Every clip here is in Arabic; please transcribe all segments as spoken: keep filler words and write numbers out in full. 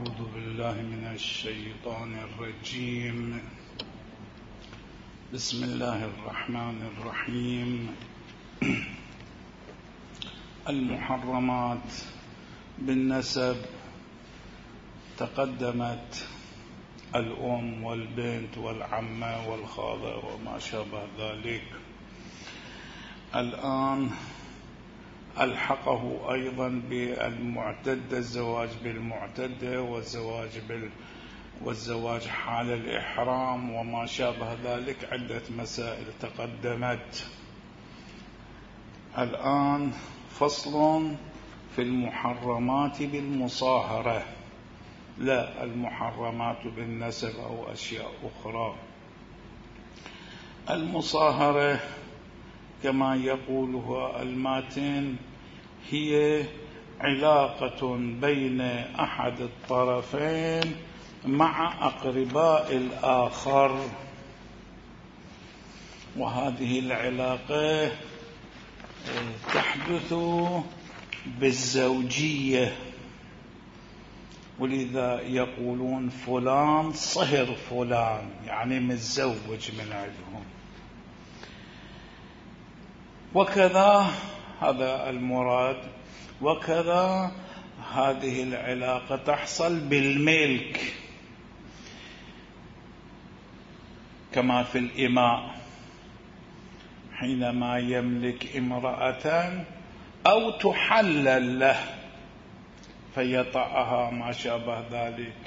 أعوذ بالله من الشيطان الرجيم. بسم الله الرحمن الرحيم. المحرمات بالنسب تقدمت الأم والبنت والعمة والخالة وما شابه ذلك. الآن ألحقه أيضا بالمعتدة، الزواج بالمعتدة والزواج بال والزواج حال الإحرام وما شابه ذلك. عدة مسائل تقدمت. الآن فصل في المحرمات بالمصاهرة، لا المحرمات بالنسب أو أشياء أخرى. المصاهرة كما يقولها الماتن هي علاقة بين أحد الطرفين مع أقرباء الآخر، وهذه العلاقة تحدث بالزوجية، ولذا يقولون فلان صهر فلان، يعني متزوج من عندهم. وكذا هذا المراد. وكذا هذه العلاقة تحصل بالملك كما في الإماء، حينما يملك امرأة أو تحلل له فيطأها ما شابه ذلك.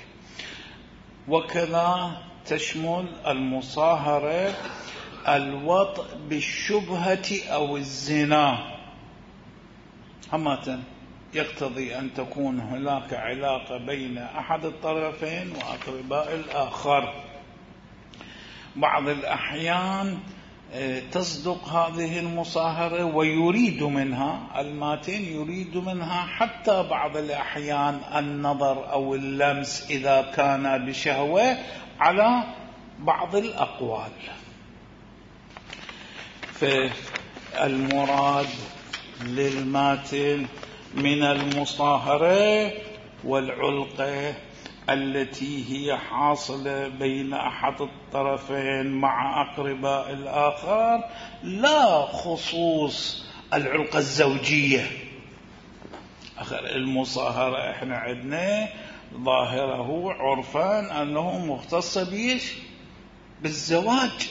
وكذا تشمل المصاهرة الوطء بالشبهة أو الزنا، همة يقتضي أن تكون هناك علاقة بين أحد الطرفين وأقرباء الآخر. بعض الأحيان تصدق هذه المصاهرة ويريد منها الماتن يريد منها حتى بعض الأحيان النظر أو اللمس إذا كان بشهوة على بعض الأقوال. فالمراد للماتن من المصاهرة والعلقة التي هي حاصلة بين أحد الطرفين مع أقرباء الآخر، لا خصوص العلقة الزوجية. المصاهرة احنا عندنا ظاهره عرفا أنه مختص بيش بالزواج.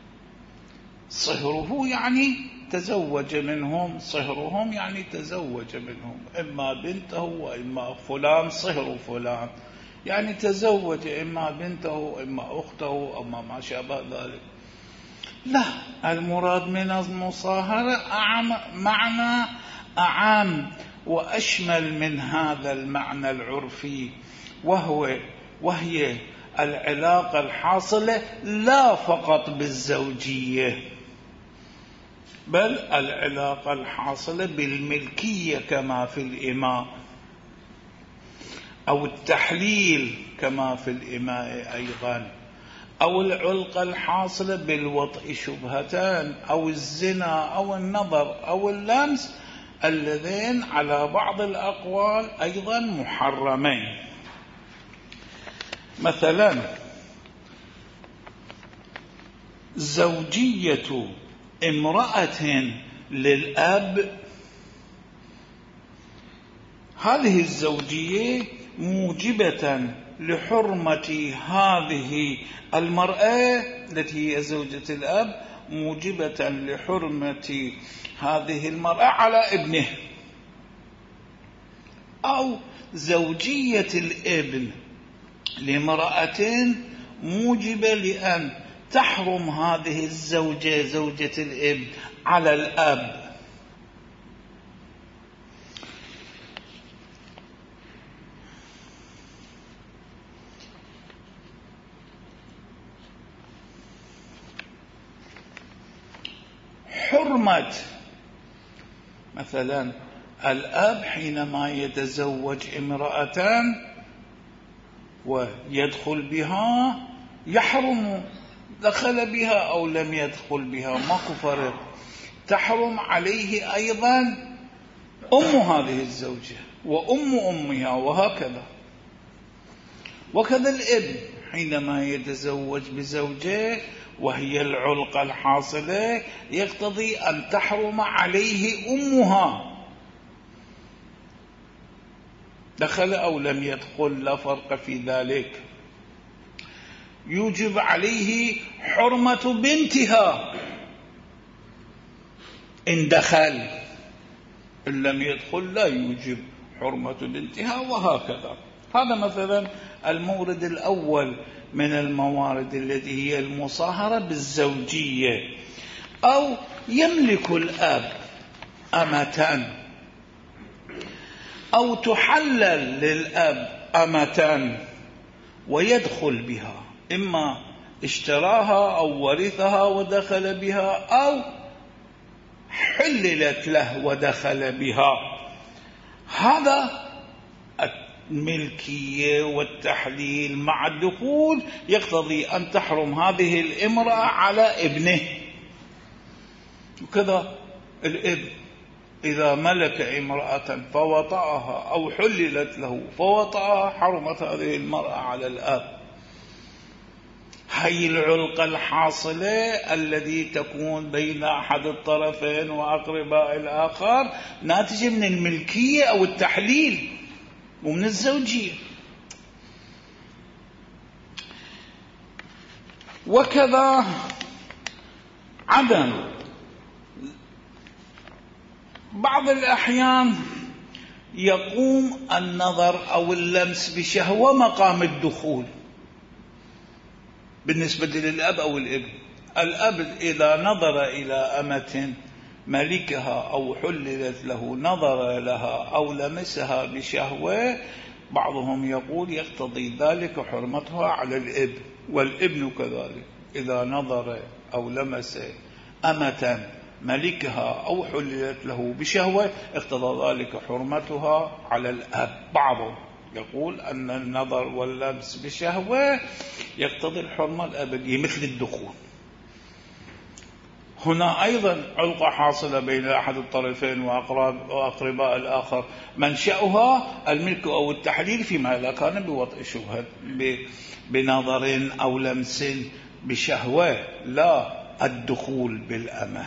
صهره يعني تزوج منهم، صهرهم يعني تزوج منهم، إما بنته وإما فلان صهر فلان، يعني تزوج إما بنته إما أخته أو ما شابه ذلك. لا، المراد من المصاهرة أعم معنى أعم وأشمل من هذا المعنى العرفي، وهو وهي العلاقة الحاصلة لا فقط بالزوجية، بل العلاقة الحاصلة بالملكية كما في الإماء، أو التحليل كما في الإماء أيضا، أو العلقة الحاصلة بالوطء شبهتان، أو الزنا أو النظر أو اللمس، اللذين على بعض الأقوال أيضا محرمين. مثلا زوجية امرأة للأب، هذه الزوجية موجبة لحرمة هذه المرأة التي هي زوجة الأب، موجبة لحرمة هذه المرأة على ابنه. أو زوجية الابن لامرأة موجبة لأن تحرم هذه الزوجة زوجة الابن على الأب. حرمة مثلا الأب حينما يتزوج امرأة ويدخل بها يحرم دخل بها أو لم يدخل بها، ماكو فرق. تحرم عليه أيضا أم هذه الزوجة وأم أمها وهكذا. وكذا الابن حينما يتزوج بزوجة وهي العلقة الحاصلة يقتضي أن تحرم عليه أمها، دخل أو لم يدخل لا فرق في ذلك. يوجب عليه حرمة بنتها إن دخل، إن لم يدخل لا يوجب حرمة بنتها، وهكذا. هذا مثلا المورد الأول من الموارد التي هي المصاهرة بالزوجية. أو يملك الأب أمة أو تحلل للأب أمة ويدخل بها، إما اشتراها أو ورثها ودخل بها أو حللت له ودخل بها. هذا الملكية والتحليل مع الدخول يقتضي أن تحرم هذه الامرأة على ابنه. وكذا الابن إذا ملك امرأة فوطأها أو حللت له فوطأها حرمت هذه المرأة على الأب. هي العلقة الحاصلة التي تكون بين أحد الطرفين وأقرباء الآخر ناتجة من الملكية أو التحليل ومن الزوجية. وكذا عدم بعض الأحيان يقوم النظر أو اللمس بشهوة مقام الدخول بالنسبة للأب أو الابن. الأب إذا نظر إلى أمة ملكها أو حللت له نظر لها أو لمسها بشهوة، بعضهم يقول يقتضي ذلك حرمتها على الابن. والابن كذلك إذا نظر أو لمس أمة ملكها أو حللت له بشهوة اقتضى ذلك حرمتها على الأب. بعضهم يقول أن النظر واللمس بشهوة يقتضي الحرمة الأبدية مثل الدخول. هنا أيضا علقة حاصلة بين أحد الطرفين وأقرباء الآخر منشأها الملك أو التحليل فيما إذا كان بوطء شبهة بنظر أو لمس بشهوة لا الدخول بالأمة.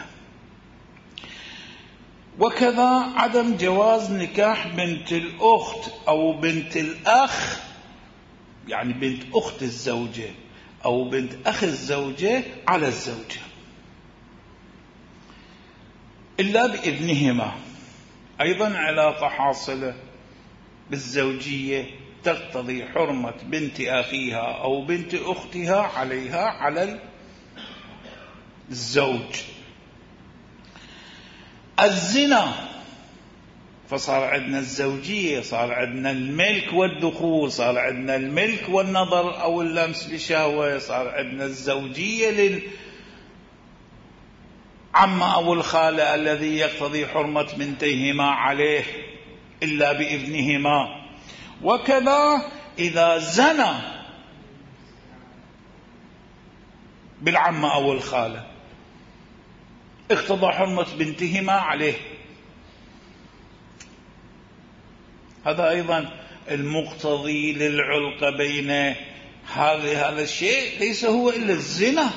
وكذا عدم جواز نكاح بنت الأخت أو بنت الأخ، يعني بنت أخت الزوجة أو بنت أخ الزوجة على الزوجة إلا بإذنهما. أيضا علاقة حاصلة بالزوجية تقتضي حرمة بنت أخيها أو بنت أختها عليها على الزوج. الزنا فصار عندنا الزوجية، صار عندنا الملك والدخول، صار عندنا الملك والنظر أو اللمس بشهوة، صار عندنا الزوجية للعم أو الخالة الذي يقتضي حرمة بنتيهما عليه إلا بإذنهما. وكذا إذا زنى بالعم أو الخالة اقتضى حرمة بنتهما عليه. هذا أيضا المقتضي للعلقة بين هذا هذا الشيء ليس هو إلا الزنا،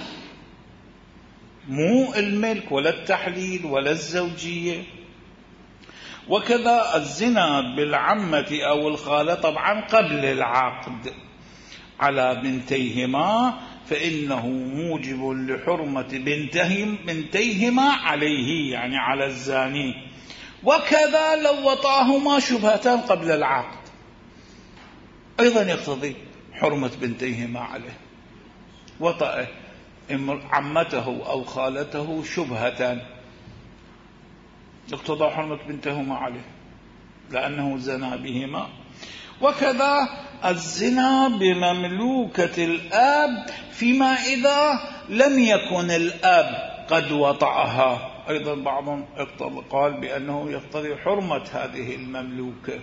مو الملك ولا التحليل ولا الزوجية. وكذا الزنا بالعمة أو الخالة طبعا قبل العقد على بنتيهما فإنه موجب لحرمة بنتهم بنتيهما عليه، يعني على الزاني. وكذا لو وطأهما شبهتان قبل العقد أيضا يقتضي حرمة بنتيهما عليه. وطأ عمته أو خالته شبهتان اقتضى حرمة بنتهما عليه لأنه زنا بهما. وكذا الزنا بمملوكة الآب فيما إذا لم يكن الآب قد وطأها، أيضا بعضهم قال بأنه يقتضي حرمة هذه المملوكة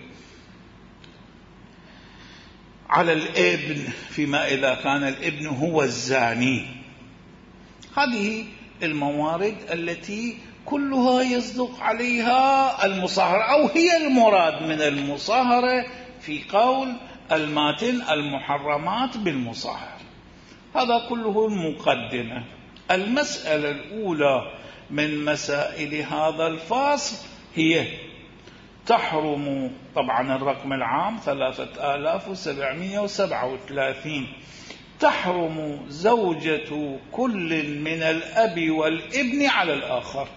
على الابن فيما إذا كان الابن هو الزاني. هذه الموارد التي كلها يصدق عليها المصاهرة أو هي المراد من المصاهرة في قول الماتن المحرمات بالمصاهرة. هذا كله مقدمة. المسألة الأولى من مسائل هذا الفصل هي تحرم، طبعا الرقم العام ثلاثة آلاف وسبعمائة وسبعة وثلاثين، تحرم زوجة كل من الأب والابن على الآخر.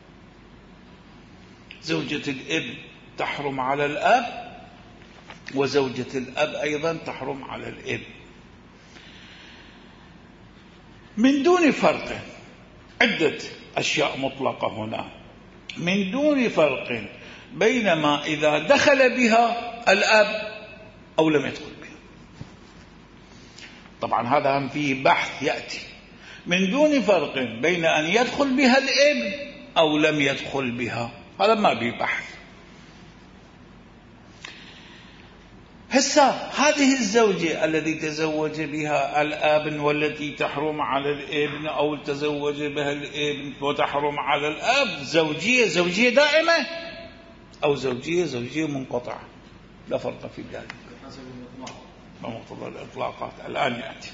زوجة الابن تحرم على الأب، وزوجة الأب أيضا تحرم على الابن من دون فرق. عدة أشياء مطلقة هنا، من دون فرق بينما إذا دخل بها الأب أو لم يدخل بها. طبعا هذا هم فيه بحث يأتي. من دون فرق بين أن يدخل بها الابن أو لم يدخل بها، هذا ما به بحث. هسه هذه الزوجة التي تزوج بها الابن والتي تحرم على الابن، أو تزوج بها الابن وتحرم على الأب، زوجية زوجية دائمة أو زوجية زوجية منقطعة، لا فرق في ذلك بمقتضى الإطلاقات. الآن يأتي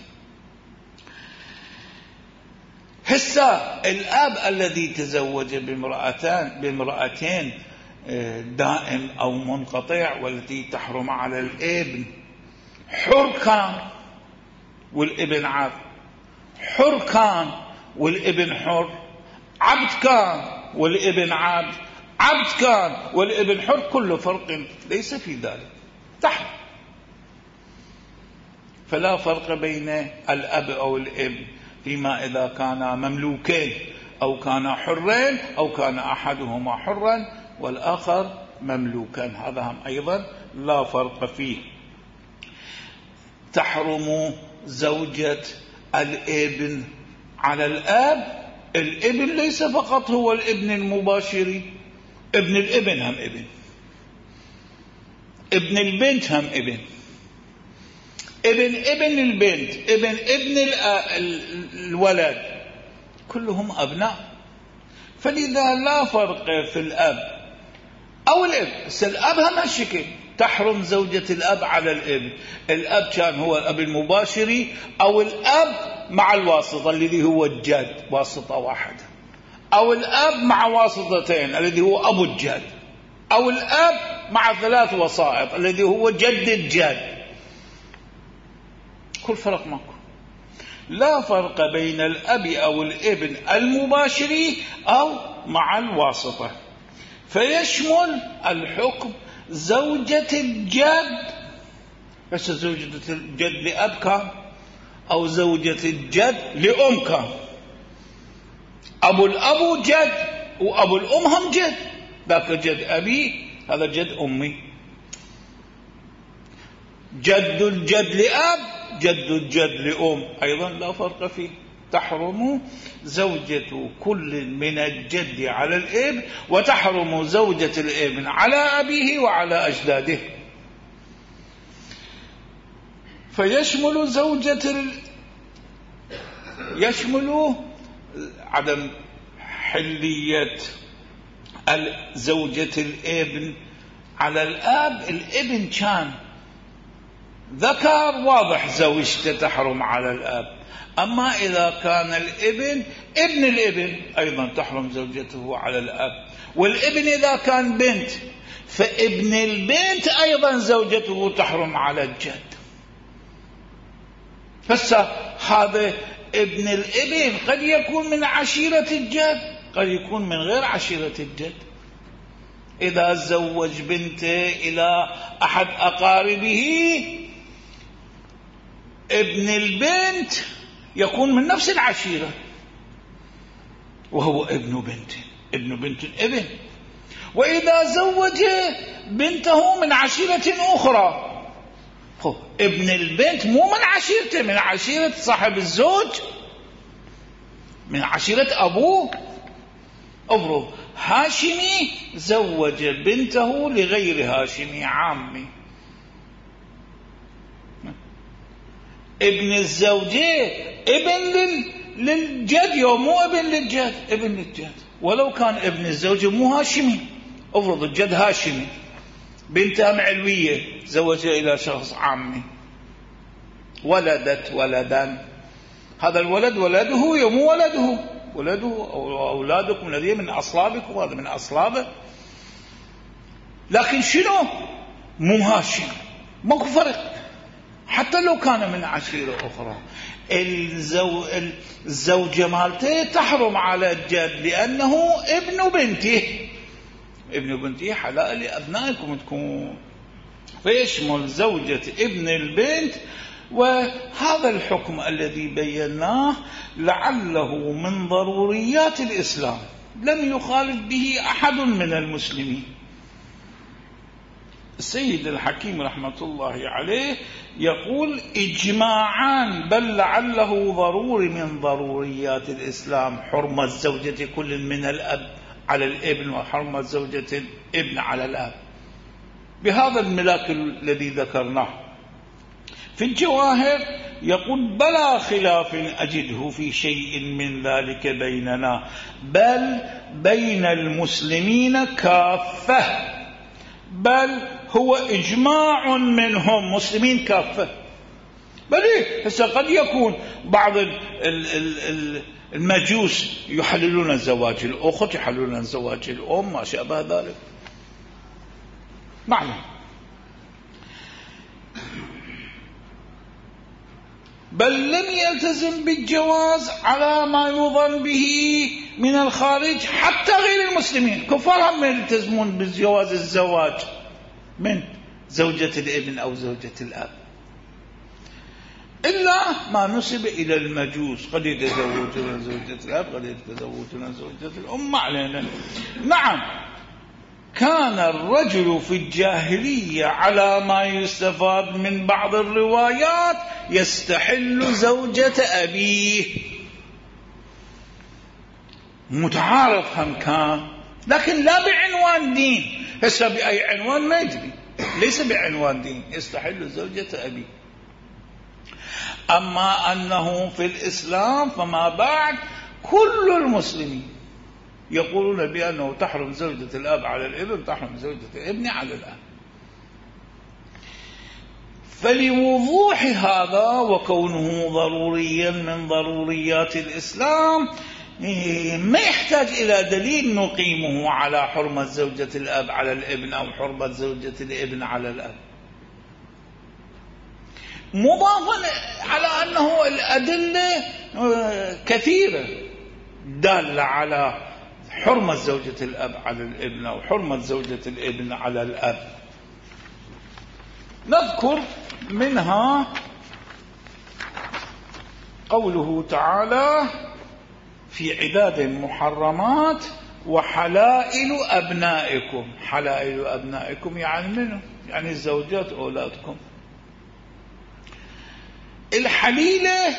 هسه الأب الذي تزوج بامرأتان بامرأتين دائم أو منقطع والتي تحرم على الابن، حر كان والابن عبد، حر كان والابن حر، عبد كان والابن عبد، عبد كان والابن حر، كل فرق ليس في ذلك، تحرم. فلا فرق بين الأب أو الابن فيما إذا كانا مملوكين أو كانا حرين أو كان أحدهما حرا والآخر مملوكا، هذا هم أيضا لا فرق فيه. تحرم زوجة الابن على الآب. الابن ليس فقط هو الابن المباشر، ابن الابن هم ابن، ابن البنت هم ابن، ابن ابن البنت، ابن ابن الولد، كلهم أبناء. فلذا لا فرق في الأب أو الابن. الأب هم هالشكل، تحرم زوجة الأب على الابن. الأب كان هو الأب المباشر أو الأب مع الواسطة الذي هو الجد، واسطة واحدة، أو الأب مع واسطتين الذي هو أبو الجد، أو الأب مع ثلاث وسائط الذي هو جد الجد. كل فرق ماكو. لا فرق بين الأب أو الابن المباشر أو مع الواسطة. فيشمل الحكم زوجة الجد، بس زوجة الجد لأب كان، أو زوجة الجد لأم كان. أبو الأب جد وأبو الأم هم جد، ذاك جد أبي هذا جد أمي. جد الجد لأب جد الجد لأم أيضا لا فرق فيه. تحرم زوجة كل من الجد على الابن، وتحرم زوجة الابن على أبيه وعلى أجداده. فيشمل زوجة ال... يشمل عدم حلية زوجة الابن على الآب. الابن كان ذكر واضح زوجته تحرم على الآب، أما إذا كان الابن ابن الابن أيضا تحرم زوجته على الآب. والابن إذا كان بنت فابن البنت أيضا زوجته تحرم على الجد. فسا هذا ابن الابن قد يكون من عشيرة الجد، قد يكون من غير عشيرة الجد. إذا زوج بنته إلى أحد أقاربه ابن البنت يكون من نفس العشيرة وهو ابن بنت، ابن بنت الابن. وإذا زوج بنته من عشيرة أخرى، ابن البنت مو من عشيرته، من عشيرة صاحب الزوج، من عشيرة أبوه. أفرض هاشمي زوج بنته لغير هاشمي عامي، ابن الزوجة ابن للجد يوم مو ابن للجد، ابن للجد ولو كان ابن الزوجة مو هاشمي. افرض الجد هاشمي بنتها معلوية زوجها إلى شخص عامي، ولدت ولدا، هذا الولد ولده يمو ولده ولده أو أولادكم الذين من أصلابكم، هذا من أصلابه، لكن شنو مو هاشم، ماكو فرق حتى لو كان من عشيرة أخرى. الزو... الزوجة مالته تحرم على الجد لأنه ابن بنته، ابن بنته حلال لأبنائكم تكون، فيشمل زوجة ابن البنت. وهذا الحكم الذي بيناه لعله من ضروريات الإسلام، لم يخالف به أحد من المسلمين. السيد الحكيم رحمة الله عليه يقول إجماعان، بل لعله ضروري من ضروريات الإسلام، حرمة زوجة كل من الأب على الابن وحرمة زوجة الابن على الأب، بهذا الملاك الذي ذكرناه. في الجواهر يقول بلا خلاف أجده في شيء من ذلك بيننا، بل بين المسلمين كافة، بل هو إجماع منهم، مسلمين كافة. بل إيه هسه قد يكون بعض المجوس يحللون زواج الأخت، يحللون زواج الأم، ما شابه ذلك، معلوم. بل لم يلتزم بالجواز على ما يظن به من الخارج حتى غير المسلمين، كفار هم يلتزمون بجواز الزواج من زوجة الابن أو زوجة الأب، إلا ما نسب إلى المجوس، قد يتزوجون زوجة الأب، قد يتزوجون زوجة الأم، ما علينا. نعم، كان الرجل في الجاهلية على ما يستفاد من بعض الروايات يستحل زوجة أبيه، متعارف هم كان، لكن لا بعنوان دين. هسه بأي عنوان ما يدري، ليس بعنوان دين، يستحل زوجة أبيه. أما أنه في الإسلام فما بعد كل المسلمين يقولون بأنه تحرم زوجة الأب على الابن، تحرم زوجة الابن على الأب. فلوضوح هذا وكونه ضروريا من ضروريات الإسلام ما يحتاج إلى دليل نقيمه على حرمة زوجة الأب على الابن أو حرمة زوجة الابن على الأب، مضافا على أنه الأدلة كثيرة دالة على حرمة زوجة الأب على الابن أو حرمة زوجة الابن على الأب. نذكر منها قوله تعالى في عداد المحرمات وحلائل أبنائكم. حلائل أبنائكم يعني منه؟ يعني الزوجات أولادكم. الحليلة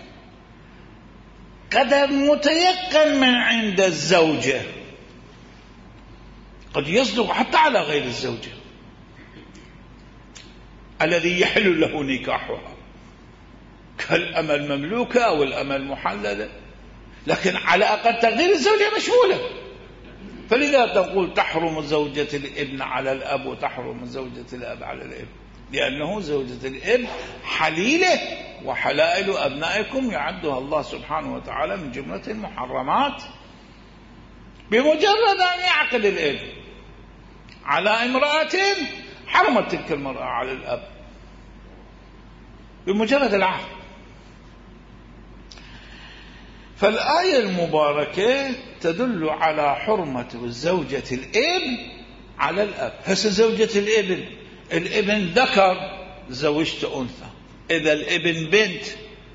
قدر متيقن من عند الزوجة، قد يصدق حتى على غير الزوجة الذي يحل له نكاحها كالأمة المملوكة أو الأمة المحللة، لكن على أقل تقدير الزوجة مشمولة. فلذا تقول تحرم زوجة الابن على الأب وتحرم زوجة الأب على الابن، لأنه زوجة الابن حليلة، وحلائل أبنائكم يعدها الله سبحانه وتعالى من جملة المحرمات. بمجرد أن يعقد الابن على امرأة حرمت تلك المرأة على الأب بمجرد العقد. فالآية المباركة تدل على حرمة زوجة الابن على الأب. هسه زوجة الابن، الابن ذكر زوجت أنثى، إذا الابن بنت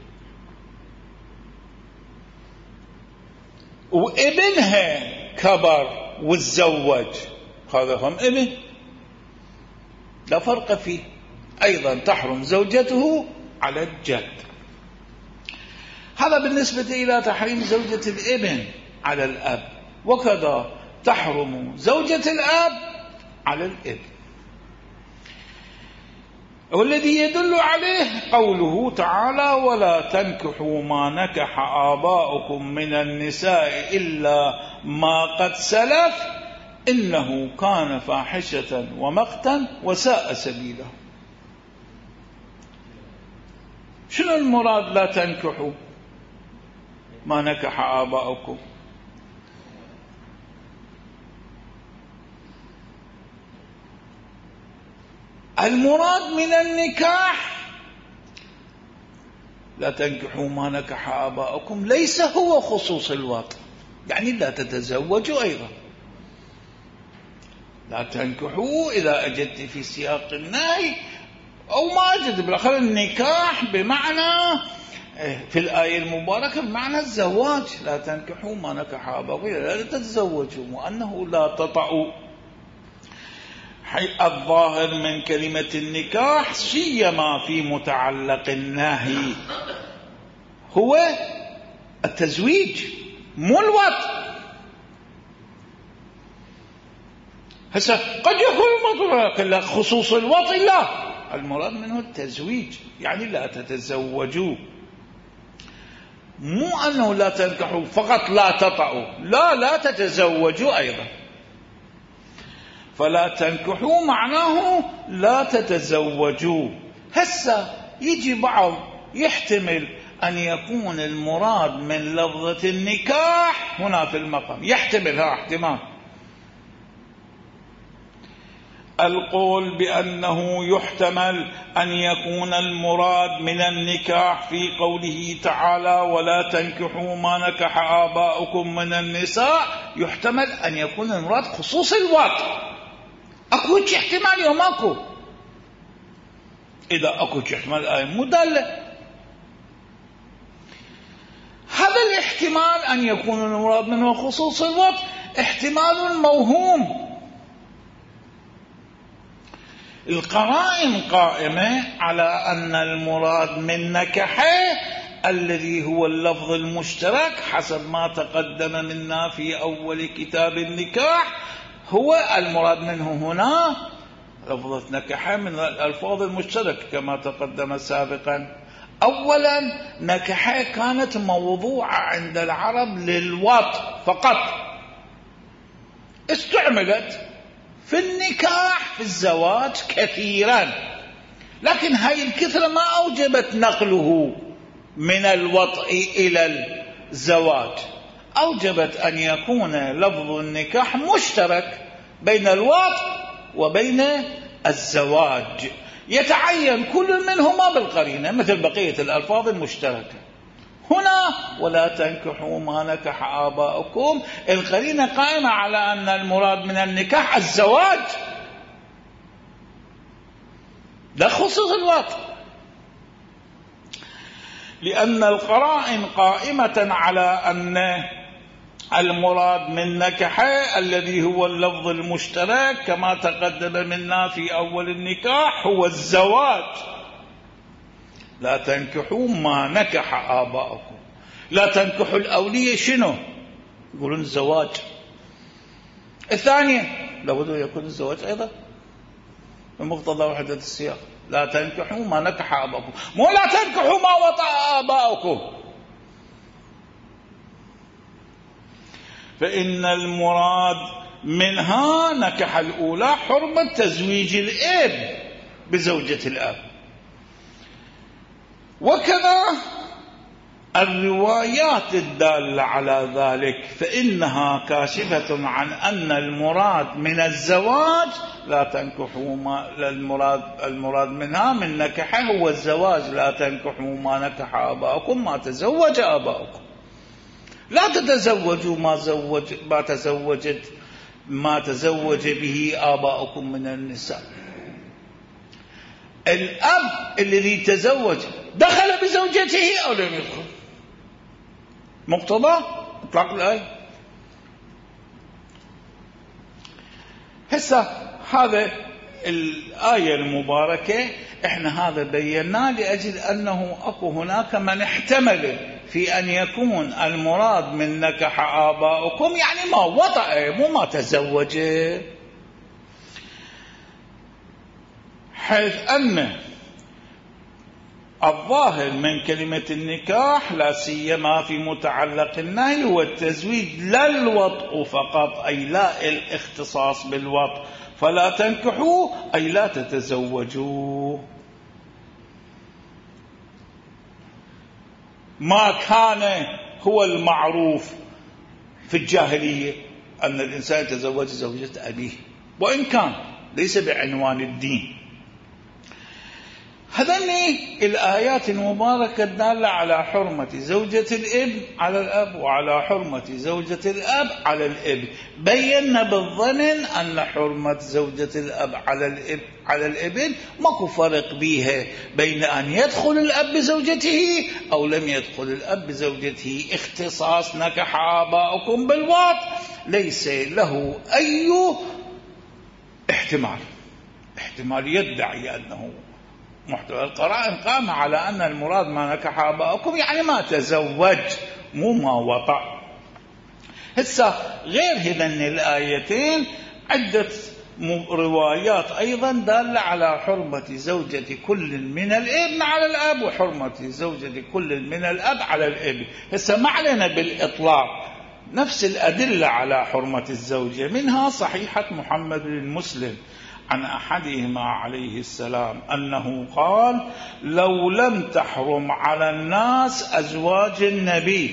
وابنها كبر وتزوج، هذا هم ابن لا فرق فيه، أيضا تحرم زوجته على الجد. هذا بالنسبة إلى تحريم زوجة الابن على الأب، وكذا تحرم زوجة الأب على الابن. والذي يدل عليه قوله تعالى ولا تنكحوا ما نكح آباؤكم من النساء إلا ما قد سلف إنه كان فاحشة ومقتا وساء سبيله. شنو المراد لا تنكحوا ما نكح آباؤكم؟ المراد من النكاح لا تنكحوا ما نكح آباؤكم ليس هو خصوص الوطء، يعني لا تتزوجوا أيضا. لا تنكحوا إذا أجدت في سياق النهي أو ما أجد بالآخر النكاح بمعنى في الآية المباركة بمعنى الزواج. لا تنكحوا ما نكح آباؤكم لا تتزوجوا، وأنه لا تطعوا. الظاهر من كلمة النكاح سيما في متعلق النهي هو التزويج مو الوطء. هسه قد يكون المطلق خصوص الوطء، لا، المراد منه التزويج، يعني لا تتزوجوا، مو أنه لا تنكحوا فقط لا تطعوا، لا لا تتزوجوا أيضا. فلا تنكحوا معناه لا تتزوجوا. هسه يجي بعض يحتمل أن يكون المراد من لفظة النكاح هنا في المقام، يحتملها احتمال القول بأنه يحتمل أن يكون المراد من النكاح في قوله تعالى ولا تنكحوا ما نكح آباؤكم من النساء، يحتمل أن يكون المراد خصوص الوطء. أكو احتمال يوم أكو، إذا أكو احتمال آية مدلة. هذا الاحتمال أن يكون المراد منه خصوص الوطء احتمال موهوم. القرائن قائمة على أن المراد من نكحه الذي هو اللفظ المشترك حسب ما تقدم منا في أول كتاب النكاح، هو المراد منه هنا لفظة نكحه من الألفاظ المشترك كما تقدم سابقا. أولا نكحه كانت موضوعة عند العرب للوطء فقط، استعملت في النكاح في الزواج كثيرا، لكن هاي الكثرة ما أوجبت نقله من الوطء إلى الزواج، أوجبت أن يكون لفظ النكاح مشترك بين الوطء وبين الزواج، يتعين كل منهما بالقرينة مثل بقية الألفاظ المشتركة. هنا ولا تنكحوا ما نكح آباؤكم، القرينة قائمة على أن المراد من النكاح الزواج، لا خصوص الوطء، لأن القرائن قائمة على أن المراد من نكحه الذي هو اللفظ المشترك كما تقدم منا في أول النكاح هو الزواج. لا تنكحوا ما نكح آباؤكم، لا تنكحوا الأولية شنو؟ يقولون الزواج. الثانية لابد أن يكون الزواج أيضا بمقتضى وحدة السياق. لا تنكحوا ما نكح آباؤكم، مو لا تنكحوا ما وطأ آباؤكم. فإن المراد منها نكح الأولى حرمة تزويج الأب بزوجة الأب. وكذا الروايات الدالة على ذلك فإنها كاشفة عن أن المراد من الزواج لا تنكحوا ما المراد المراد منها من نكحه هو الزواج. لا تنكحوا ما نكح آباؤكم ما تزوج آباؤكم، لا تتزوجوا ما زوج ما تزوجت ما تزوج به آباؤكم من النساء. الأب الذي تزوج دخل بزوجته أو لم يدخل؟ مقتضى اطلاق الآية. هسه هذا الآية المباركة احنا هذا بيناه لأجل أنه أكو هناك من احتمل في أن يكون المراد من نكح آباؤكم يعني ما وطأ مو ما تزوج، حيث أن الظاهر من كلمة النكاح لا سيما في متعلق النهي هو التزويج لا الوطء فقط، أي لا الاختصاص بالوطء، فلا تنكحوا أي لا تتزوجوا. ما كان هو المعروف في الجاهلية أن الإنسان يتزوج زوجة أبيه، وإن كان ليس بعنوان الدين. هذين الآيات المباركة الدالة على حرمة زوجة الابن على الأب وعلى حرمة زوجة الأب على الابن. بينا بالضمن أن حرمة زوجة الأب على الابن على الابن ماكو فرق بيها بين أن يدخل الأب بزوجته أو لم يدخل الأب بزوجته. اختصاص نكح آباؤكم بالوطء ليس له أي احتمال احتمال يدعي أنه محتوى. القرائن قام على أن المراد ما نكح آباؤكم يعني ما تزوج مو ما وطأ. هسه غير هذين الآيتين عدة روايات أيضا دالة على حرمة زوجة كل من الابن على الأب وحرمة زوجة كل من الأب على الابن. هسه ما علينا بالإطلاق نفس الأدلة على حرمة الزوجة، منها صحيحة محمد بن مسلم عن أحدهما عليه السلام أنه قال: لو لم تحرم على الناس أزواج النبي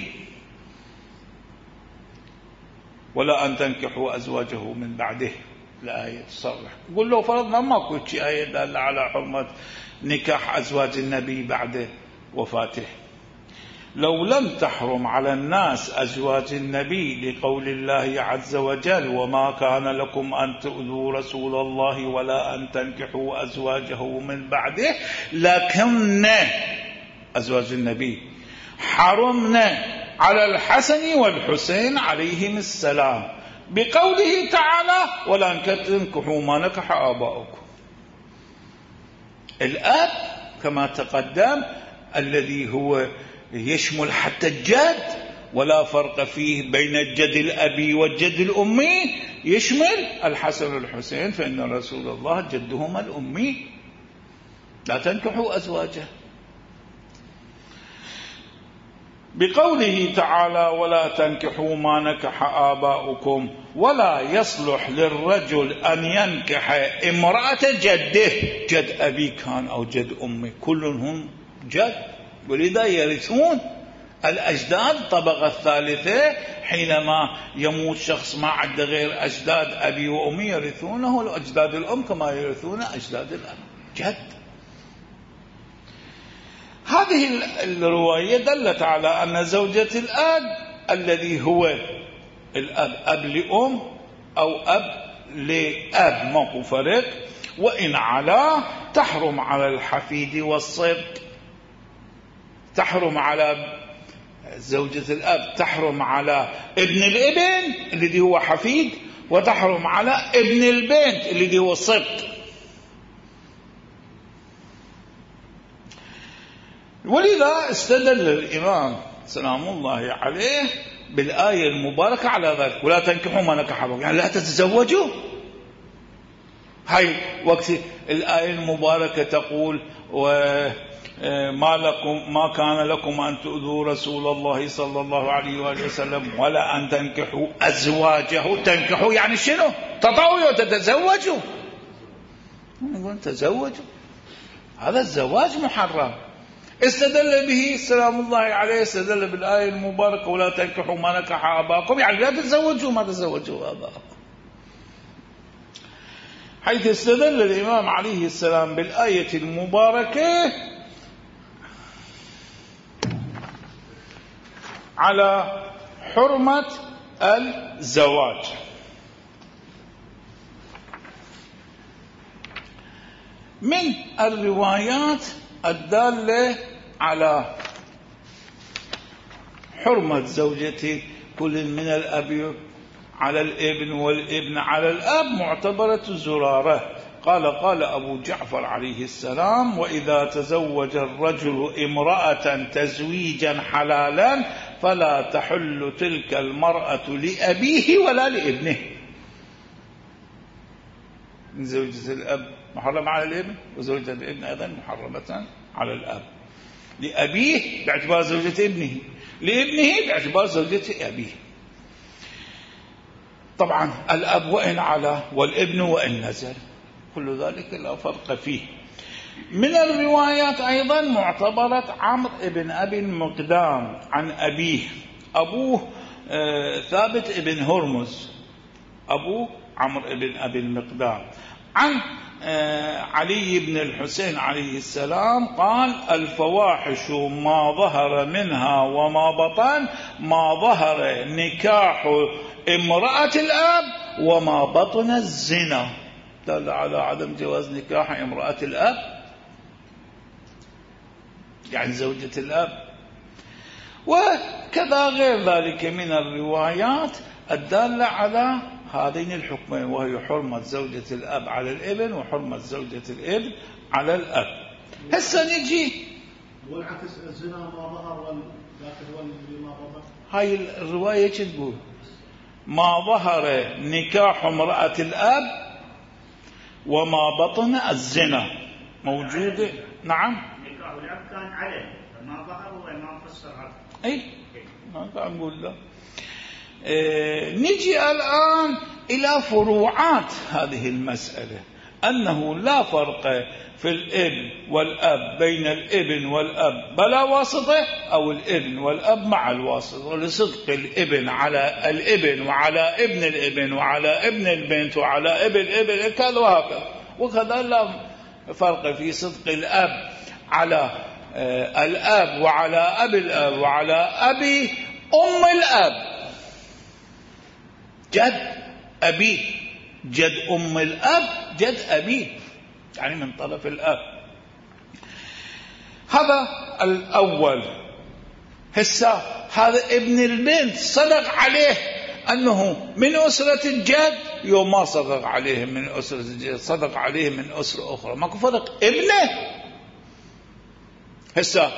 ولا أن تنكحوا أزواجه من بعده. الآية تصرح قل له فرضنا ماكو شيء آية دالة على حرمة نكاح أزواج النبي بعد وفاته. لو لم تحرم على الناس أزواج النبي لقول الله عز وجل: وما كان لكم أن تؤذوا رسول الله ولا أن تنكحوا أزواجه من بعده، لكن أزواج النبي حرمنا على الحسن والحسين عليهم السلام بقوله تعالى: ولا أن تنكحوا ما نكح آباؤكم. الآب كما تقدم الذي هو يشمل حتى الجد، ولا فرق فيه بين الجد الأبي والجد الأمي، يشمل الحسن والحسين، فإن رسول الله جدهما الأمي. لا تنكحوا أزواجه بقوله تعالى: ولا تنكحوا ما نكح آباؤكم. ولا يصلح للرجل أن ينكح امرأة جده، جد أبي كان أو جد أمي، كلهم جد، ولذا يرثون الأجداد. الطبقة الثالثة حينما يموت شخص ما عنده غير أجداد أبي وأمي يرثونه الأجداد الأم كما يرثون أجداد الأب جد. هذه الرواية دلت على أن زوجة الأب الذي هو الأب أب لأم أو أب لأب ماكو فرق، وإن على تحرم على الحفيد والصبط، تحرم على زوجة الأب، تحرم على ابن الابن الذي هو حفيد، وتحرم على ابن البنت الذي هو الصبط. ولذا استدل الإمام سلام الله عليه بالآية المباركة على ذلك: ولا تنكحوا ما نكح آباؤكم، يعني لا تتزوجوا. هاي وقت الآية المباركة تقول: وما لكم ما كان لكم أن تؤذوا رسول الله صلى الله عليه وآله وسلم ولا أن تنكحوا أزواجه. تنكحوا يعني شنو؟ تطوعوا تتزوجوا. نقول تزوجوا، هذا الزواج محرم. استدل به سلام الله عليه، استدل بالآية المباركة: ولا تنكحوا ما نكح آباؤكم، يعني لا تتزوجوا ما تزوجوا آباءكم. حيث استدل الإمام عليه السلام بالآية المباركة على حرمة الزواج. من الروايات الدالة على حرمة زوجة كل من الأب على الابن والابن على الأب معتبرة زرارة. قال قال أبو جعفر عليه السلام: وإذا تزوج الرجل امرأة تزويجا حلالا فلا تحل تلك المرأة لأبيه ولا لابنه. من زوجة الأب محرمة على الابن، وزوجة الابن أيضا محرمة على الأب. لأبيه باعتبار زوجة ابنه، لابنه باعتبار زوجة أبيه. طبعا الأب وإن علا والابن وإن نزل، كل ذلك لا فرق فيه. من الروايات أيضا معتبرة عمرو بن أبي المقدام عن أبيه، أبوه آه ثابت بن هرمز، أبوه عمرو بن أبي المقدام، عن آه علي بن الحسين عليه السلام قال: الفواحش ما ظهر منها وما بطن، ما ظهر نكاح امرأة الأب وما بطن الزنا. دل على عدم جواز نكاح امرأة الأب، يعني زوجة الأب. وكذا غير ذلك من الروايات الدالة على هذين الحكمين، وهي حرمة زوجة الأب على الابن وحرمة زوجة الابن على الأب. هسه نجي والعكس، الزنا ما ظهر والذاكر والذي ما ظهر. هاي الرواية تقول ما ظهر نكاح امرأة الأب وما بطن الزنا موجودة. نعم، نكاح الأب كان عليه فما ظهر وما فسر هذا. أي ما كان نقول له. اه نجي الآن إلى فروعات هذه المسألة، أنه لا فرق في الابن والأب بين الابن والأب بلا واسطة أو الابن والأب مع الواسطة، لصدق الابن على الابن وعلى ابن الابن وعلى ابن البنت وعلى ابن ابن كذا وهكذا. وكذا لا فرق في صدق الأب على آه الأب وعلى أبي الأب وعلى أبي أم الأب، جد أبيه، جد أم الأب، جد أبيه، يعني من طرف الأب. هذا الأول. هسه هذا ابن البنت صدق عليه أنه من أسرة الجد، يوم ما صدق عليه من أسرة الجد، صدق عليه من أسرة أخرى، ماكو فرق. ابنه هسه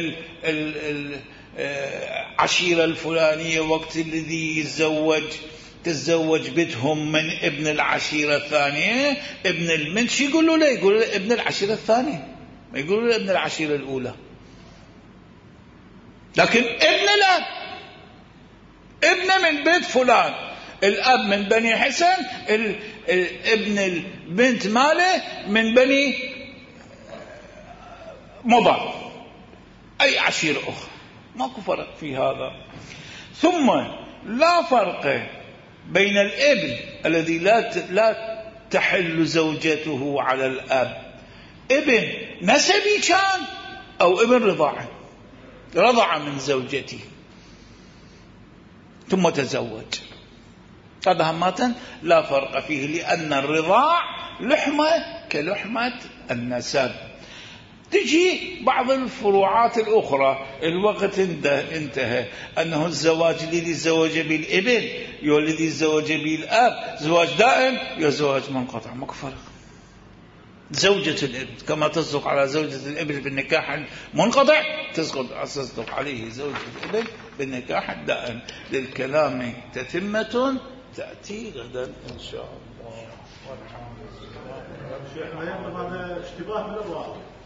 العشيرة الفلانية وقت الذي يتزوج تتزوج بنتهم من ابن العشيرة الثانية، ابن البنت شو يقولوا له؟ يقولوا له ابن العشيرة الثانية، ما يقولوا له ابن العشيرة الأولى. لكن ابن الأب، ابن من بيت فلان، الأب من بني حسن، ابن البنت ماله من بني مضر، أي عشيرة أخرى، ماكو فرق في هذا. ثم لا فرق بين الابن الذي لا لا تحل زوجته على الأب، ابن نسبي كان أو ابن رضاعة، رضع من زوجته ثم تزوج، هذا همة لا فرق فيه، لأن الرضاع لحمة كلحمة النسب. تجي بعض الفروعات الأخرى، الوقت انتهى، أنه الزواج الذي زوج بالابن يو الذي زوج بالأب زواج دائم يو زواج منقطع، ماكو فرق. زوجة الابن كما تصدق على زوجة الابن بالنكاح المنقطع، تصدق عليه زوجة الابن بالنكاح الدائم. للكلام تتمة تأتي غدا إن شاء الله. هذا اشتباه بالأبواب.